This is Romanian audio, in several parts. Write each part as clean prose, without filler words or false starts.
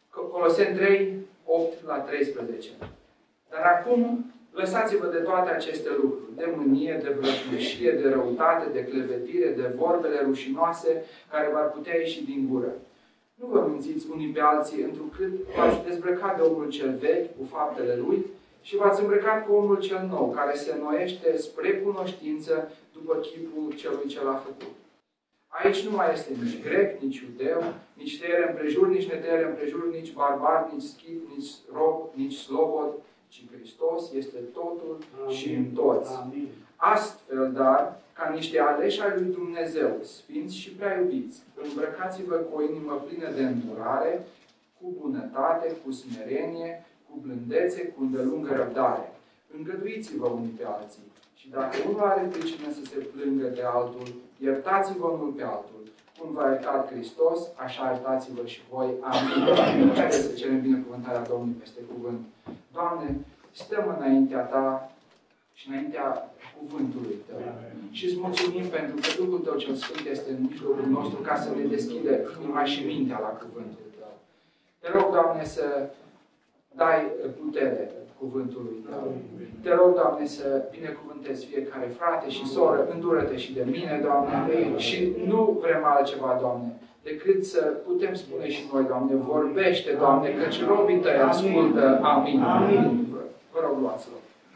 Coloseni 3, 8 la 13. Dar acum, lăsați-vă de toate aceste lucruri, de mânie, de vrăjmășie, de răutate, de clevetire, de vorbele rușinoase care v-ar putea ieși din gură. Nu vă mințiți unii pe alții, întrucât v-ați dezbrăcat de omul cel vechi cu faptele lui și v-ați îmbrăcat cu omul cel nou, care se înnoiește spre cunoștință după chipul celui ce l-a făcut. Aici nu mai este nici grec, nici iudeu, nici tăiere împrejur, nici netăiere împrejur, nici barbar, nici schip, nici rob, nici slobod, ci Hristos este totul și în toți. Amin. Astfel, dar, ca niște aleși ai lui Dumnezeu, sfinți și prea iubiți, îmbrăcați-vă cu o inimă plină de îndurare, cu bunătate, cu smerenie, cu blândețe, cu îndelungă răbdare. Îngăduiți-vă unii pe alții. Și dacă unul are pricină să se plângă de altul, iertați-vă unul pe altul. Cum v-a iertat Hristos, așa iertați-vă și voi. Amin. Haideți să cerem binecuvântarea Domnului peste cuvânt. Doamne, stăm înaintea Ta și înaintea cuvântului Tău. Și îți mulțumim pentru că Duhul Tău cel Sfânt este în mijlocul nostru ca să ne deschide inima și mintea la cuvântul Tău. Te rog, Doamne, să dai putere cuvântului Tău. Te rog, Doamne, să binecuvântezi fiecare frate și soră, îndură-te și de mine, Doamne, și nu vrem altceva, Doamne, decât să putem spune și noi, Doamne, vorbește, Doamne, căci robii Tăi ascultă. Amin. Amin. Vă rog, luați-l.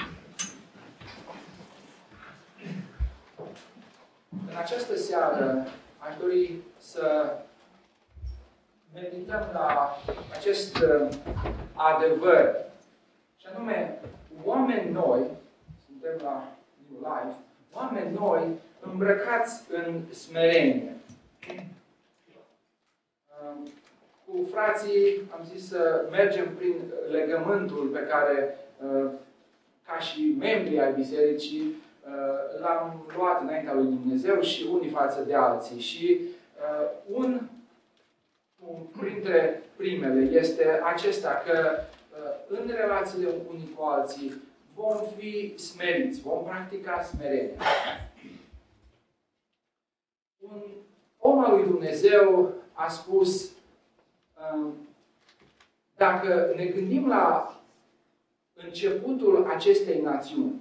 În această seară aș dori să medităm la acest adevăr. Și anume, oameni noi, suntem la New Life, oameni noi îmbrăcați în smerenie. Cu frații am zis să mergem prin legământul pe care, ca și membrii ai bisericii, l-am luat înaintea lui Dumnezeu și unii față de alții. Și printre primele este acesta, că în relațiile unii cu alții vom fi smeriți, vom practica smerenia. Un om al lui Dumnezeu a spus, dacă ne gândim la începutul acestei națiuni,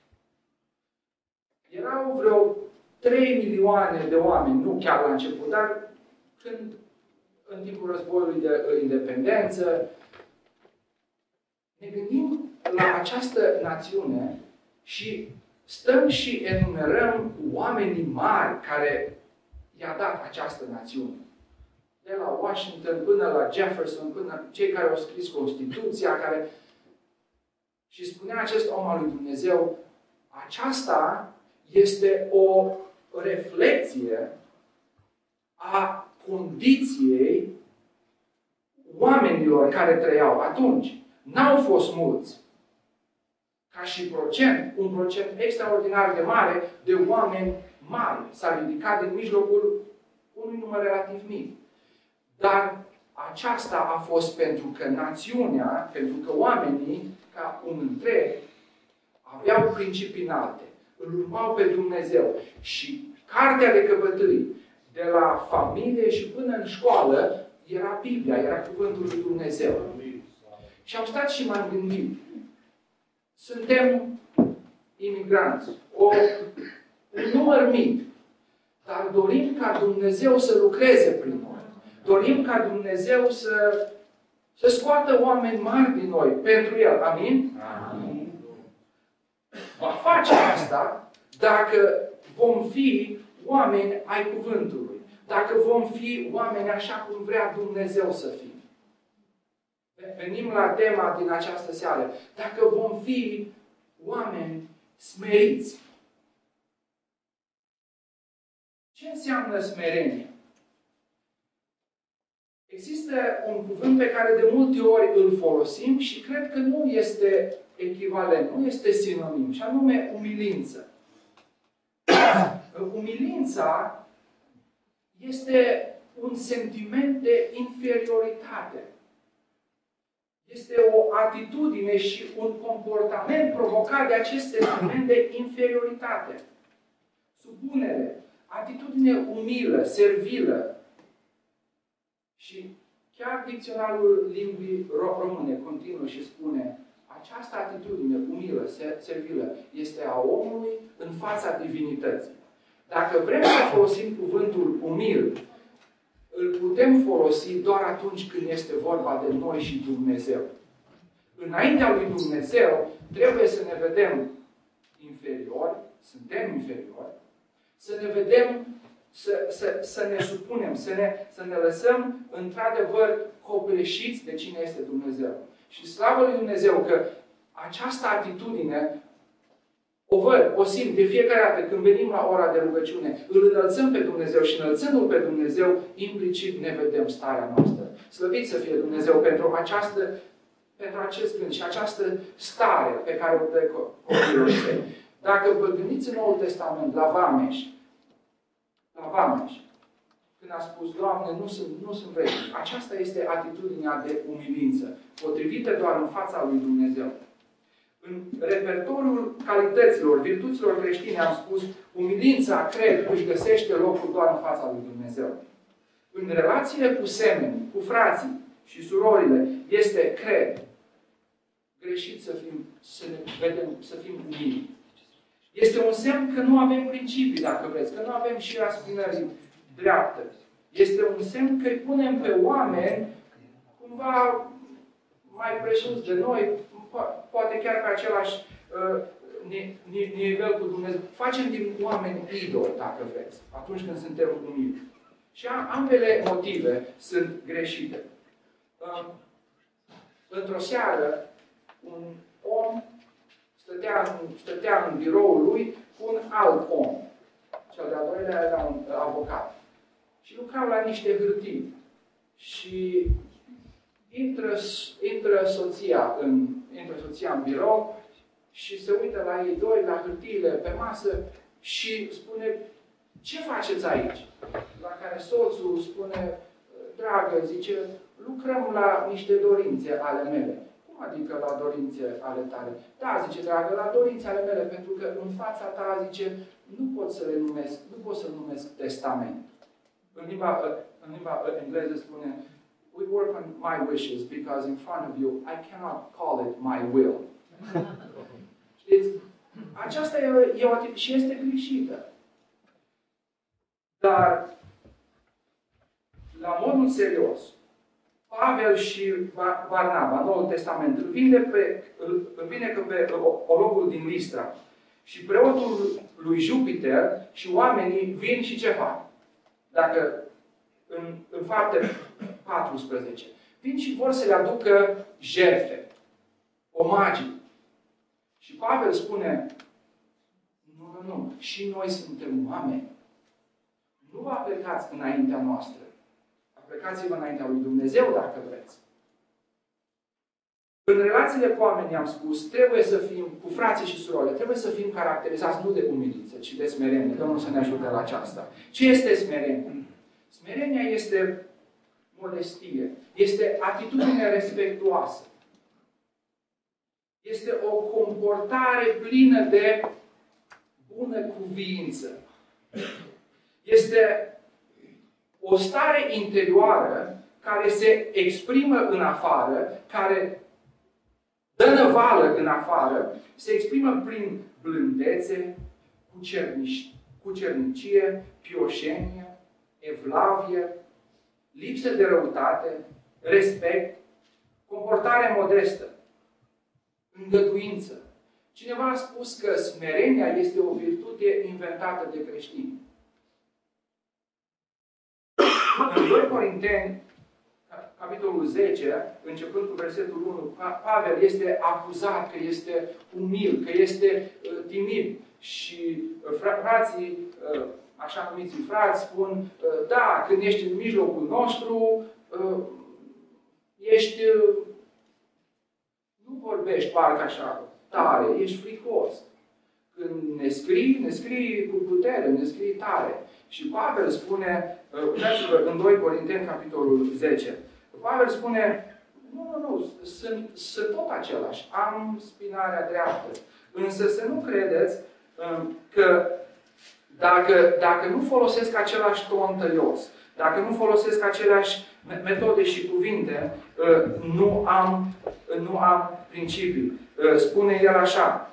erau vreo 3 milioane de oameni, nu chiar la început, dar când, în timpul războiului de independență, ne gândim la această națiune și stăm și enumerăm oamenii mari care i-a dat această națiune. De la Washington până la Jefferson, până cei care au scris Constituția, care... Și spunea acest om al lui Dumnezeu, aceasta este o reflecție a condiției oamenilor care trăiau atunci. N-au fost mulți. Ca și procent, un procent extraordinar de mare de oameni mari s-a ridicat din mijlocul unui număr relativ mic. Dar aceasta a fost pentru că națiunea, pentru că oamenii, ca un întreg, aveau principii înalte. Îl urmau pe Dumnezeu. Și cartea de căpătâi, de la familie și până în școală, era Biblia, era Cuvântul lui Dumnezeu. Și am stat și m-am gândit. Suntem imigranți. Un număr mic. Dar dorim ca Dumnezeu să lucreze prin noi. Dorim ca Dumnezeu să scoată oameni mari din noi pentru El. Amin? Amin. Va face asta dacă vom fi oameni ai Cuvântului. Dacă vom fi oameni așa cum vrea Dumnezeu să fim. Venim la tema din această seară. Dacă vom fi oameni smeriți. Ce înseamnă smerenie? Există un cuvânt pe care de multe ori îl folosim și cred că nu este echivalent, nu este sinonim, și anume umilință. Umilința este un sentiment de inferioritate. Este o atitudine și un comportament provocat de acest sentiment de inferioritate. Supunere, atitudine umilă, servilă. Și Chiar dicționarul limbii române continuă și spune: această atitudine umilă, servilă, este a omului în fața divinității. Dacă vrem să folosim cuvântul umil, îl putem folosi doar atunci când este vorba de noi și Dumnezeu. Înaintea lui Dumnezeu trebuie să ne vedem inferiori, suntem inferiori, să ne vedem, să ne supunem, să ne lăsăm într-adevăr copleșiți de cine este Dumnezeu. Și slavă lui Dumnezeu că această atitudine o văd, o simt de fiecare dată când venim la ora de rugăciune, îl înălțăm pe Dumnezeu și înălțându-L pe Dumnezeu, implicit ne vedem starea noastră. Slăvit să fie Dumnezeu pentru acest gând și această stare pe care o dă copilul săi. Dacă vă gândiți în Noul Testament la Vameș, când a spus: Doamne, nu sunt vrednic. Aceasta este atitudinea de umilință, potrivită doar în fața lui Dumnezeu. În repertoriul calităților, virtuților creștine am spus: umilința, cred, își găsește locul doar în fața lui Dumnezeu. În relațiile cu semenii, cu frații și surorile, este, cred, greșit să fim umili. Este un semn că nu avem principii, dacă vreți, că nu avem și raspinări dreaptă. Este un semn că îi punem pe oameni cumva mai presus de noi, poate chiar pe același nivel cu Dumnezeu. Facem din oameni idoli, dacă vreți, atunci când suntem umili. Și ambele motive sunt greșite. Într-o seară, un om stătea în biroul lui cu un alt om. Cel de-al doilea era un avocat. Și lucrau la niște hârtii. Și intră soția în birou și se uită la ei doi, la hârtiile pe masă și spune: ce faceți aici? La care soțul spune: dragă, zice, lucrăm la niște dorințe ale mele. Cum adică la dorințe ale tale? Da, zice, dragă, la dorințe ale mele, pentru că în fața ta, zice, nu pot să numesc testament. În limba engleză spune: we work on my wishes because in front of you I cannot call it my will. Știți? Aceasta e o atitudine și este greșită. Dar, la modul serios, Pavel și Barnaba, Noul Testament, îl vindecă pe ologul din Listra. Și preotul lui Jupiter și oamenii vin și ce fac? Dacă în Fapte 14, vin și vor să le aducă jertfe, omagii. Și Pavel spune: nu, și noi suntem oameni. Nu vă aplecați înaintea noastră. Aplecați-vă înaintea lui Dumnezeu, dacă vreți. În relațiile cu oamenii, am spus, trebuie să fim, cu frații și surorile, trebuie să fim caracterizați nu de umilință, ci de smerenie. Domnul să ne ajute la aceasta. Ce este smerenie? Smerenia este modestie. Este atitudine respectuoasă. Este o comportare plină de bunăcuvință. Este o stare interioară care se exprimă în afară, care dă năvală în afară, se exprimă prin blândețe, cucernicie, pioșenie, evlavie, lipsă de răutate, respect, comportare modestă, îngăduință. Cineva a spus că smerenia este o virtute inventată de creștini. În 2 Corinteni, capitolul 10, începând cu versetul 1, Pavel este acuzat că este umil, că este timid. Și frații, așa numiți frați, spun: da, când ești în mijlocul nostru, nu vorbești parcă așa tare, ești fricos. Când ne scrii cu putere, ne scrii tare. Și Pavel spune, uitați-vă în 2 Corinteni, capitolul 10, Pavel spune: nu, sunt tot același, am spinarea dreaptă. Însă să nu credeți că dacă nu folosesc același ton tăios, dacă nu folosesc aceleași metode și cuvinte, nu am principii. Spune el așa,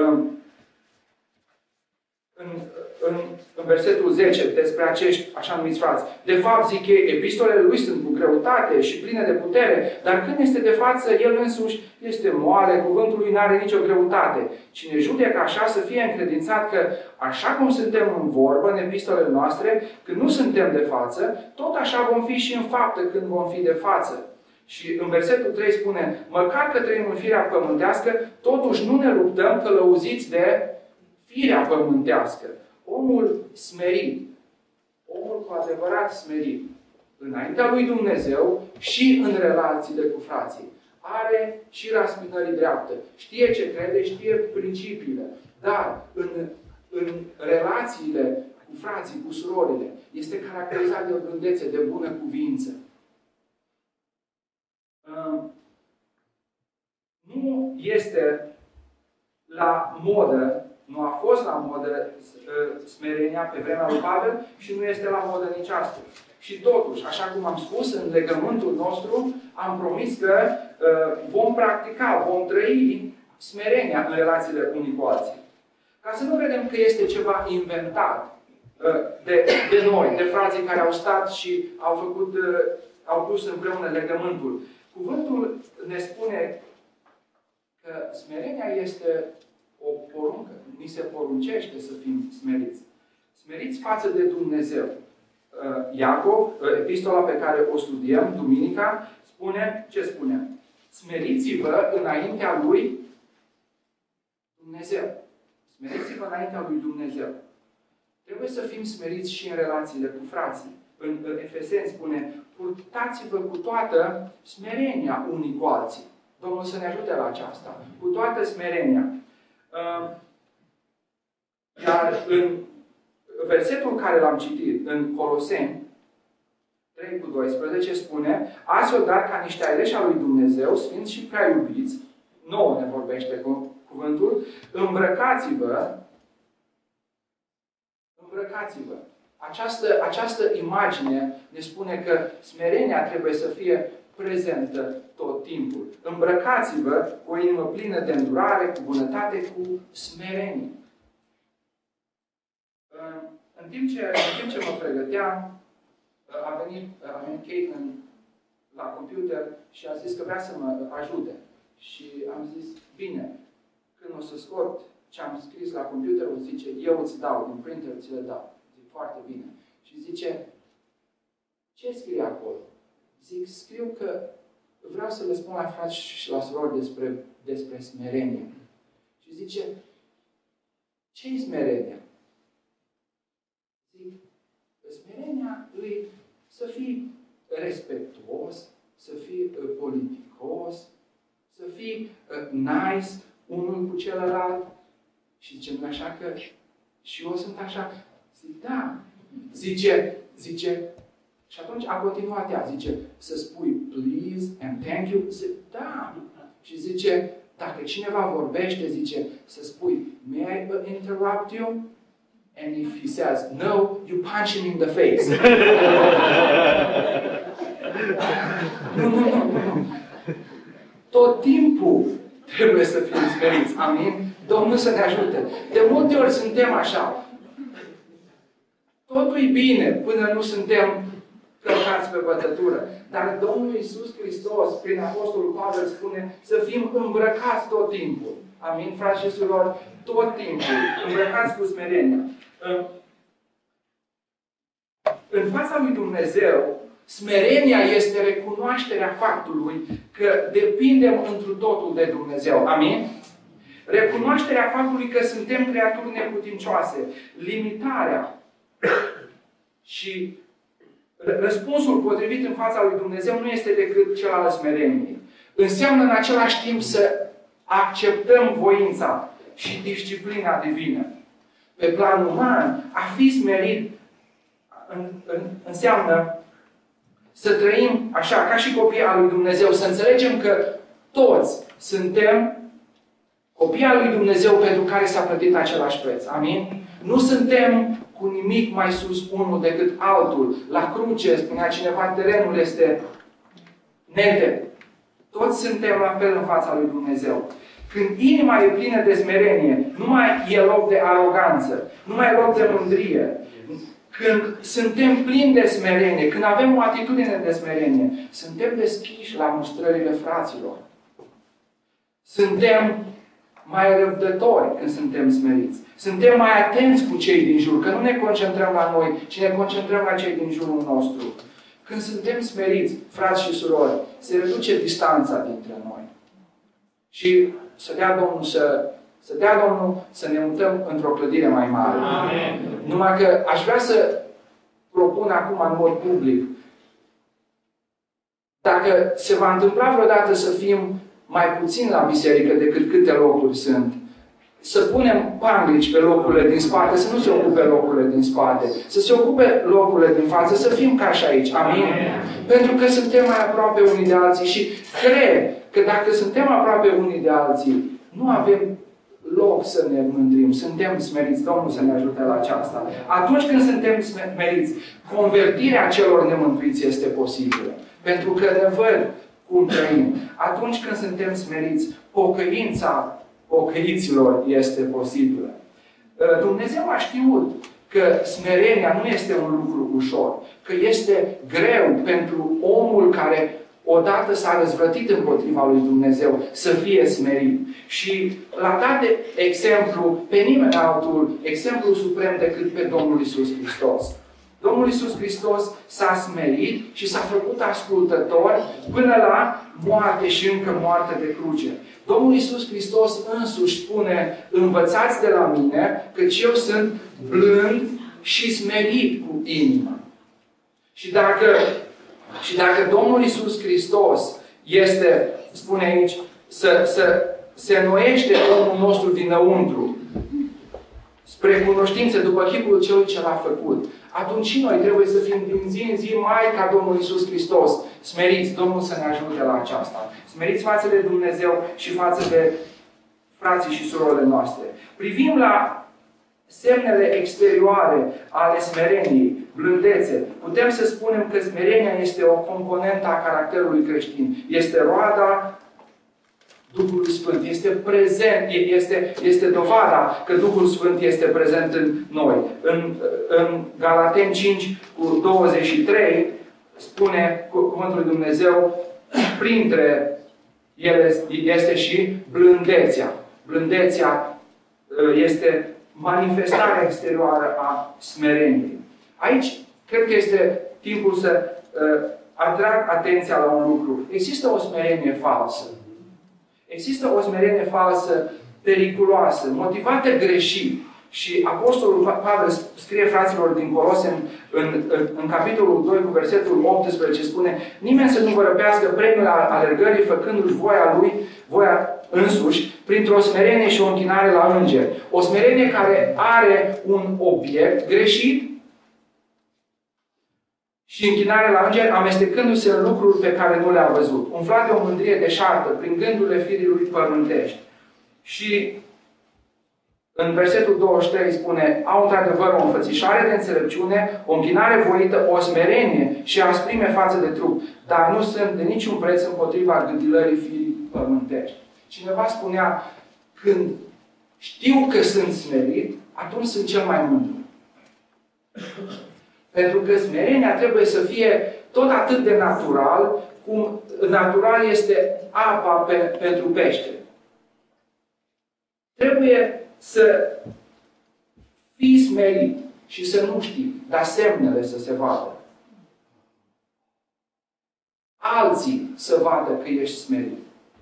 în versetul 10, despre acești așa numiți frați. De fapt, zic ei, epistolele lui sunt cu greutate și pline de putere, dar când este de față, el însuși este moale, cuvântul lui nu are nicio greutate. Cine judecă așa să fie încredințat că, așa cum suntem în vorbă, în epistolele noastre, când nu suntem de față, tot așa vom fi și în faptă când vom fi de față. Și în versetul 3 spune, măcar că trăim în firea pământească, totuși nu ne luptăm călăuziți de firea pământească. Omul smerit, omul cu adevărat smerit, înaintea lui Dumnezeu și în relațiile cu frații, are și raspinării dreaptă. Știe ce crede, știe principiile. Dar în relațiile cu frații, cu surorile, este caracterizat de o blândețe, de bună cuvință. Nu este la modă, nu a fost la modă smerenia pe vremea lui Pavel și nu este la modă nici astăzi. Și totuși, așa cum am spus, în legământul nostru am promis că vom practica, vom trăi smerenia în relațiile unii cu alții. Ca să nu vedem că este ceva inventat de noi, de frații care au stat și au pus împreună legământul. Cuvântul ne spune că smerenia este o poruncă. Ni se poruncește să fim smeriți. Smeriți față de Dumnezeu. Iacov, epistola pe care o studiem, duminica, spune, ce spune? Smeriți-vă înaintea lui Dumnezeu. Smeriți-vă înaintea lui Dumnezeu. Trebuie să fim smeriți și în relațiile cu frații. În Efeseni spune, purtați-vă cu toată smerenia unii cu alții. Domnul să ne ajute la aceasta. Cu toată smerenia. Iar în versetul care l-am citit, în Coloseni 3:12, spune, astfel, dar ca niște aleși al lui Dumnezeu, sfinți și prea iubiți, nouă ne vorbește cuvântul, îmbrăcați-vă. Această imagine ne spune că smerenia trebuie să fie prezentă tot timpul. Îmbrăcați-vă cu o inimă plină de îndurare, cu bunătate, cu smerenie. În timp ce mă pregăteam, a venit Caitlin la computer și a zis că vrea să mă ajute. Și am zis, bine, când o să scot ce am scris la computer, o zice, eu îți dau, din printer ți le dau. Zic, foarte bine. Și zice, ce scrie acolo? Zic, scriu că vreau să le spun la frați și la surori despre smerenie. Și zice, ce-i smerenia? Zic, smerenia îi să fii respectuos, să fii politicos, să fii nice unul cu celălalt. Și zice, nu așa că și eu sunt așa? Zic, da. Zice, și atunci a continuat ea, zice, să spui please and thank you. Zic, da. Și zice, dacă cineva vorbește, zice, să spui, may I interrupt you? And if he says no, you punch him in the face. Nu. Tot timpul trebuie să fim smeriți. Amin? Domnul să ne ajute. De multe ori suntem așa. Totul e bine până nu suntem călcați pe bătătură. Dar Domnul Iisus Hristos, prin Apostolul Pavel, spune să fim îmbrăcați tot timpul. Amin, frați și surori? Tot timpul. Îmbrăcați cu smerenia. În fața lui Dumnezeu, smerenia este recunoașterea faptului că depindem întru totul de Dumnezeu. Amin? Recunoașterea faptului că suntem creaturi neputincioase. Limitarea și răspunsul potrivit în fața lui Dumnezeu nu este decât cel al smereniei. Înseamnă în același timp să acceptăm voința și disciplina divină. Pe plan uman, a fi smerit înseamnă să trăim așa, ca și copii al lui Dumnezeu, să înțelegem că toți suntem copii al lui Dumnezeu pentru care s-a plătit același preț. Amin? Nu suntem cu nimic mai sus unul decât altul. La cruce, spunea cineva, terenul este nete. Toți suntem la fel în fața lui Dumnezeu. Când inima e plină de smerenie, nu mai e loc de aroganță, nu mai e loc de mândrie. Când suntem plini de smerenie, când avem o atitudine de smerenie, suntem deschiși la mustrările fraților. Suntem mai răbdători când suntem smeriți. Suntem mai atenți cu cei din jur, că nu ne concentrăm la noi, ci ne concentrăm la cei din jurul nostru. Când suntem smeriți, frați și surori, se reduce distanța dintre noi. Și să dea Domnul să ne mutăm într-o clădire mai mare. Amen. Numai că aș vrea să propun acum în mod public, dacă se va întâmpla vreodată să fim mai puțin la biserică decât câte locuri sunt, să punem panglici pe locurile din spate, să nu se ocupe locurile din spate, să se ocupe locurile din față, să fim ca și aici. Amin? Pentru că suntem mai aproape unii de alții și cred că dacă suntem aproape unii de alții, nu avem loc să ne mândrim. Suntem smeriți. Domnul să ne ajute la aceasta. Atunci când suntem smeriți, convertirea celor nemântuiți este posibilă. Pentru că ne văd cum trăim. Atunci când suntem smeriți, pocăința pocăiților este posibilă. Dumnezeu a știut că smerenia nu este un lucru ușor. Că este greu pentru omul care odată s-a răzvrătit împotriva lui Dumnezeu să fie smerit. Și l-a dat de exemplu pe nimeni altul, exemplu suprem decât pe Domnul Iisus Hristos. Domnul Iisus Hristos s-a smerit și s-a făcut ascultător până la moarte și încă moarte de cruce. Domnul Iisus Hristos însuși spune, învățați de la mine, căci eu sunt blând și smerit cu inima. Și dacă Domnul Iisus Hristos este, spune aici, să se înnoiește omul nostru dinăuntru, spre cunoștință după chipul celui ce l-a făcut, atunci și noi trebuie să fim din zi în zi mai ca Domnul Iisus Hristos. Smeriți, Domnul să ne ajute la aceasta. Smeriți față de Dumnezeu și față de frații și surorile noastre. Privim la semnele exterioare ale smereniei, blândețe. Putem să spunem că smerenia este o componentă a caracterului creștin. Este roada Duhului Sfânt. Este prezent, este dovada că Duhul Sfânt este prezent în noi. În Galateni 5 cu 23 spune cuvântul lui Dumnezeu, printre ele este și blândețea. Blândețea este manifestarea exterioară a smereniei. Aici, cred că este timpul să atrag atenția la un lucru. Există o smerenie falsă. Există o smerenie falsă, periculoasă, motivată greșit. Și Apostolul Pavel scrie fraților din Coloseni în capitolul 2 cu versetul 18 spune: nimeni să nu vă răpească premiul alergării făcându-și voia lui, voia însuși, printr-o smerenie și o închinare la îngeri. O smerenie care are un obiect greșit și închinare la îngeri, amestecându-se în lucruri pe care nu le-a văzut. Umflat de o mândrie deșartă, prin gândurile firii lui pământești. Și în versetul 23 spune: au într-adevăr o înfățișare de înțelepciune, o închinare voită, o smerenie și asprime față de trup, dar nu sunt de niciun preț împotriva gândilării firii pământești. Cineva spunea: când știu că sunt smerit, atunci sunt cel mai mândru. Pentru că smerenia trebuie să fie tot atât de natural, cum natural este apa pentru pește. Trebuie să fii smerit și să nu știi, dar semnele să se vadă. Alții să vadă că ești smerit.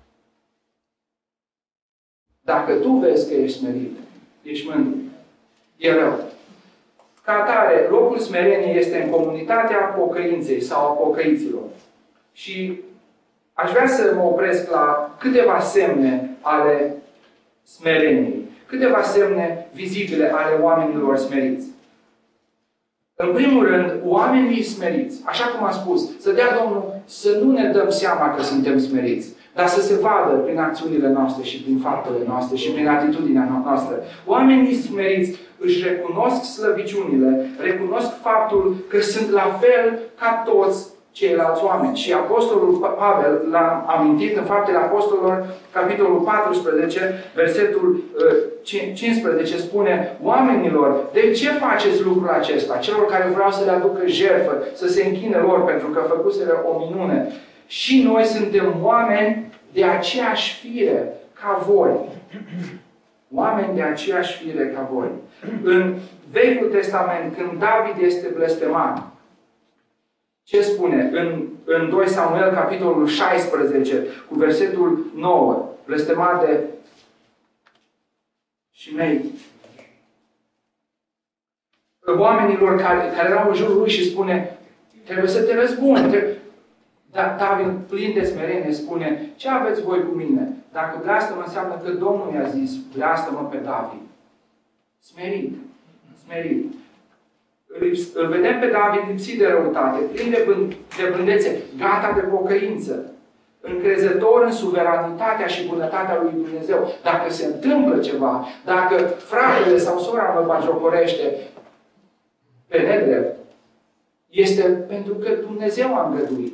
Dacă tu vezi că ești smerit, ești mândru, e rău. Ca atare, locul smereniei este în comunitatea pocăinței sau a pocăiților. Și aș vrea să mă opresc la câteva semne ale smereniei. Câteva semne vizibile ale oamenilor smeriți. În primul rând, oamenii smeriți, așa cum am spus, să dea Domnul să nu ne dăm seama că suntem smeriți, dar să se vadă prin acțiunile noastre și prin faptele noastre și prin atitudinea noastră. Oamenii smeriți își recunosc slăbiciunile, recunosc faptul că sunt la fel ca toți ceilalți oameni. Și Apostolul Pavel l-a amintit în Faptele Apostolilor, capitolul 14, versetul 15, spune: oamenilor, de ce faceți lucrul acesta? Celor care vreau să le aducă jertfă, să se închine lor pentru că făcuseră o minune. Și noi suntem oameni de aceeași fire ca voi. Oameni de aceeași fire ca voi. În Vechiul Testament, când David este blestemat, ce spune? În 2 Samuel, capitolul 16, cu versetul 9, blestemat de Shimei, oamenilor care erau în jurul lui și spune: trebuie să te răzbuni. Dar David, plin de smerenie, spune: ce aveți voi cu mine? Dacă bleastă-mă, înseamnă că Domnul mi-a zis: bleastă-mă pe David. Smerit. Smerit. Îl vedem pe David lipsit de răutate, plin de blândețe, gata de pocăință, încrezător în suveranitatea și bunătatea lui Dumnezeu. Dacă se întâmplă ceva, dacă fratele sau sora mă batjocorește pe nedrept, este pentru că Dumnezeu a îngăduit.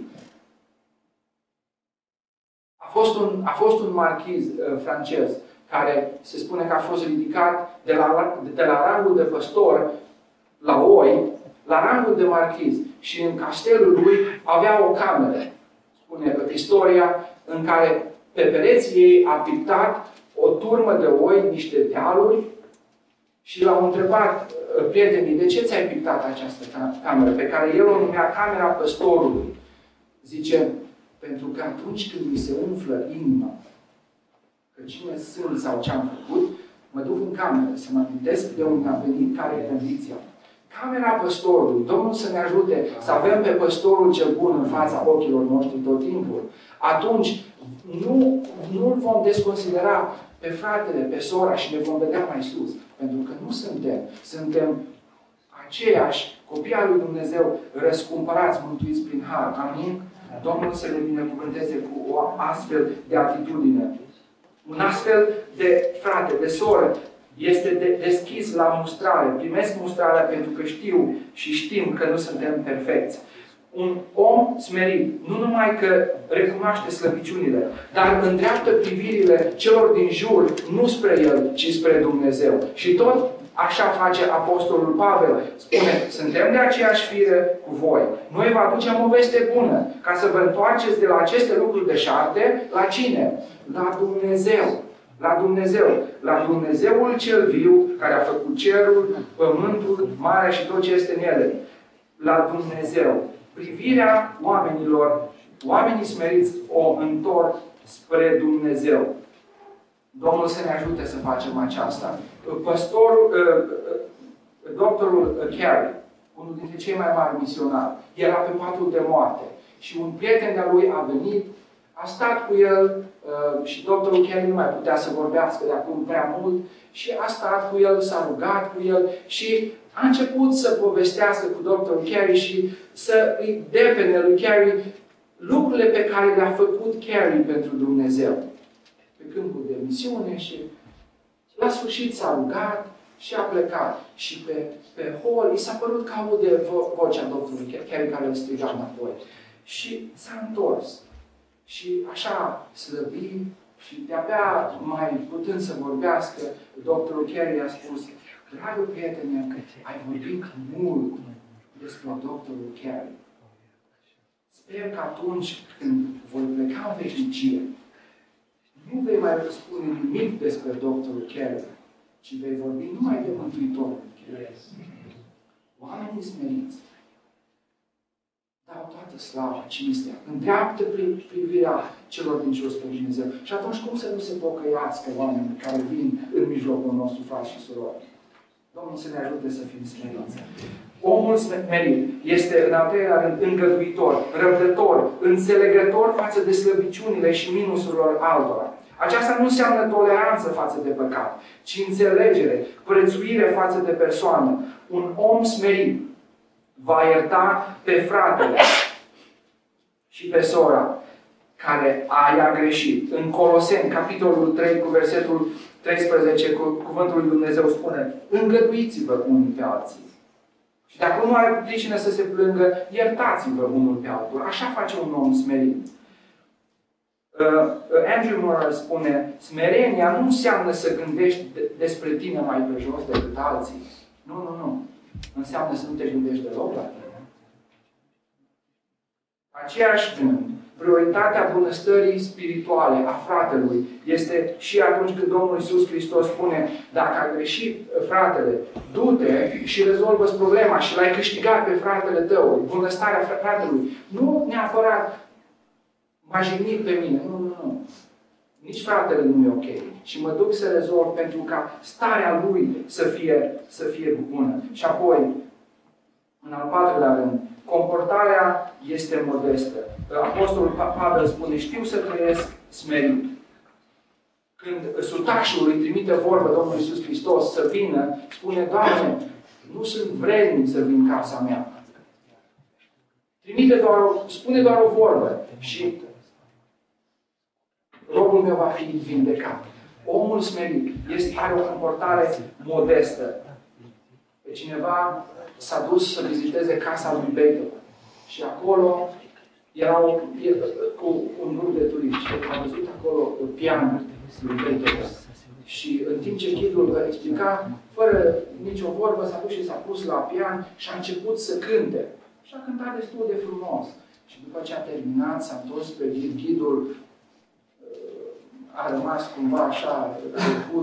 A fost un marchiz francez care se spune că a fost ridicat de la rangul de păstor la oi, la rangul de marchiz. Și în castelul lui avea o cameră, spune istoria, în care pe pereții ei a pictat o turmă de oi, niște dealuri, și l-au întrebat prietenii: de ce ți-ai pictat această cameră? Pe care el o numea camera păstorului. Zice: pentru că atunci când mi se umflă inima că cine sunt sau ce am făcut, mă duc în cameră să mă amintesc de unde am venit, care e condiția. Camera păstorului. Domnul să ne ajute să avem pe păstorul cel bun în fața ochilor noștri tot timpul. Atunci nu-l vom desconsidera pe fratele, pe sora și ne vom vedea mai sus. Pentru că nu suntem aceiași copii al lui Dumnezeu, răscumpărați, mântuiți prin har. Amin? Domnul să ne binecuvânteze cu o astfel de atitudine. Un astfel de frate, de soră, este deschis la mustrare. Primesc mustrarea pentru că știu și știm că nu suntem perfecți. Un om smerit nu numai că recunoaște slăbiciunile, dar îndreaptă privirile celor din jur nu spre el, ci spre Dumnezeu. Și tot așa face Apostolul Pavel. Spune: suntem de aceeași fire cu voi. Noi vă aducem o veste bună, ca să vă întoarceți de la aceste lucruri deșarte, la cine? La Dumnezeu. La Dumnezeu. La Dumnezeul cel viu, care a făcut cerul, pământul, marea și tot ce este în ele. La Dumnezeu. Privirea oamenilor, oamenii smeriți, o întorc spre Dumnezeu. Domnul să ne ajute să facem aceasta. Doctorul Carey, unul dintre cei mai mari misionari, era pe patul de moarte. Și un prieten de-a lui a venit, a stat cu el și doctorul Carey nu mai putea să vorbească de acum prea mult și a stat cu el, s-a rugat cu el și a început să povestească cu doctorul Carey și să îi depene lui Carey lucrurile pe care le-a făcut Carey pentru Dumnezeu. Pe câmpul de misiune și la sfârșit s-a rugat și a plecat. Și pe hol i s-a părut că aude vocea doctorului Carey care îl striga înapoi. Și s-a întors. Și așa slăbi și de-abia mai putând să vorbească, doctorul Carey a spus: dragă prietene, ai vorbit mult despre doctorul Carey. Sper că atunci când voi pleca în veșnicie, nu vei mai spune nimic despre doctorul Carey, ci vei vorbi numai de Mântuitorul Carey. Oamenii smeriți dau toată slava, cinstea, îndreaptă privirea celor din jos pe Dumnezeu. Și atunci cum să nu se pocăiască oamenii care vin în mijlocul nostru, frați și surori? Domnul să ne ajute să fim smeriți. Omul smerit este, în al treilea rând, îngăduitor, răbdător, înțelegător față de slăbiciunile și minusurilor altora. Aceasta nu înseamnă toleranță față de păcat, ci înțelegere, prețuire față de persoană. Un om smerit va ierta pe fratele și pe sora care a greșit. În Coloseni, capitolul 3, cu versetul 13, cuvântul lui Dumnezeu spune: îngăduiți-vă unii pe alții. Și dacă nu are pricină să se plângă, iertați-vă unul pe altul. Așa face un om smerit. Andrew Murray spune: smerenia nu înseamnă să gândești despre tine mai pe jos decât alții. Nu. Înseamnă să nu te gândești deloc la tine. Aceeași gând, prioritatea bunăstării spirituale a fratelui este și atunci când Domnul Iisus Hristos spune: dacă a greșit fratele, du-te și rezolvă-ți problema și l-ai câștigat pe fratele tău, bunăstarea fratelui. Nu neapărat m-a jignit pe mine. Nu. Nici fratele nu e ok. Și mă duc să rezolv pentru ca starea lui să fie bună. Și apoi, în al patrulea rând, comportarea este modestă. Apostolul Pavel spune: știu să trăiesc smerit. Când sutașul îi trimite vorbă Domnului Iisus Hristos să vină, spune: Doamne, nu sunt vrednic să vin în casa mea. Spune doar o vorbă și robul meu va fi vindecat. Omul smerit are o comportare modestă. Pe cineva s-a dus să viziteze casa lui Beethoven. Și acolo erau cu un grup de turiști. A văzut acolo pianul lui Beethoven. Și în timp ce ghidul explica, fără nicio vorbă, s-a dus și s-a pus la pian și a început să cânte. Și a cântat destul de frumos. Și după ce a terminat, s-a întors pe ghidul, a rămas cumva așa răcut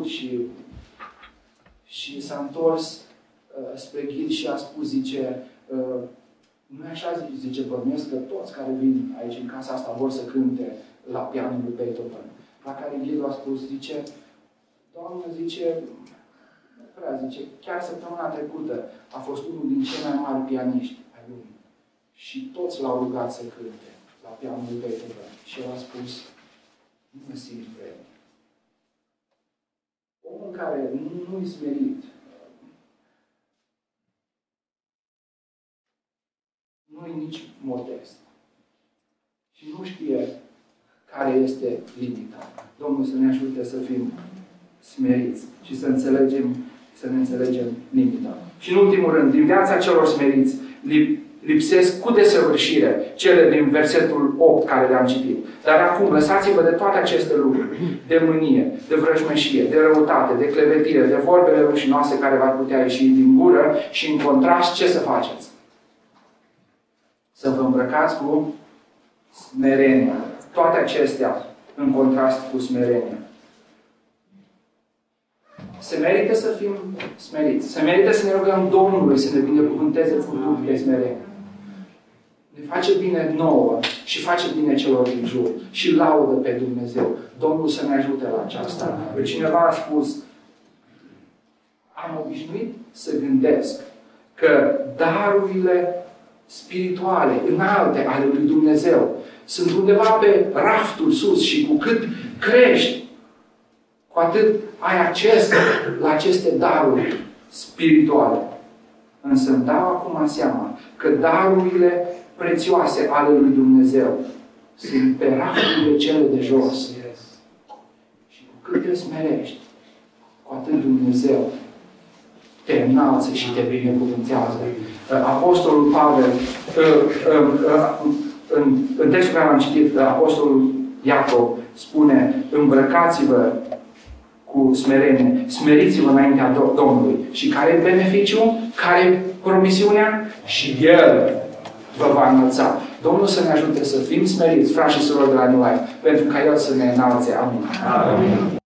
și s-a întors spre ghid și a spus, zice: nu e așa, zice, bănuiesc că toți care vin aici în casa asta vor să cânte la pianul lui Beethoven. La care ghidul a spus, zice: Doamne, zice, nu prea, zice, chiar săptămâna trecută a fost unul din cei mai mari pianiști ai lumii. Și toți l-au rugat să cânte la pianul lui Beethoven. Și el a spus: nu mă simt vrednic. Omul care nu-i smerit, nu-i nici modest. Și nu știe care este limita. Domnul să ne ajute să fim smeriți și să ne înțelegem limita. Și în ultimul rând, din viața celor smeriți, lipsesc cu desăvârșire cele din versetul 8 care le-am citit. Dar acum, lăsați-vă de toate aceste lucruri, de mânie, de vrăjmășie, de răutate, de clevetire, de vorbele rușinoase care v-ar putea ieși din gură și în contrast, ce să faceți? Să vă îmbrăcați cu smerenia. Toate acestea în contrast cu smerenia. Se merită să fim smeriți. Se merită să ne rugăm Domnului să ne binecuvânteze cu de smerenie. Ne face bine nouă și face bine celor din jur. Și laudă pe Dumnezeu. Domnul să ne ajute la aceasta. Cineva a spus: am obișnuit să gândesc că darurile spirituale, înalte, ale lui Dumnezeu, sunt undeva pe raftul sus și cu cât crești, cu atât ai acces la aceste daruri spirituale. Însă îmi dau acum seama că darurile prețioase ale lui Dumnezeu sunt pe rafturile cele de jos. Și cu cât te smerești, cu atât Dumnezeu te înalță și te binecuvântează. Apostolul Pavel, în textul care am citit, Apostolul Iacov spune: îmbrăcați-vă cu smerenie, smeriți-vă înaintea Domnului. Și care e beneficiul? Care e promisiunea? Și El vă va înălța. Domnul să ne ajute să fim smeriți, frați și surori de la New Life, pentru ca El să ne înalțe. Amin. Amin.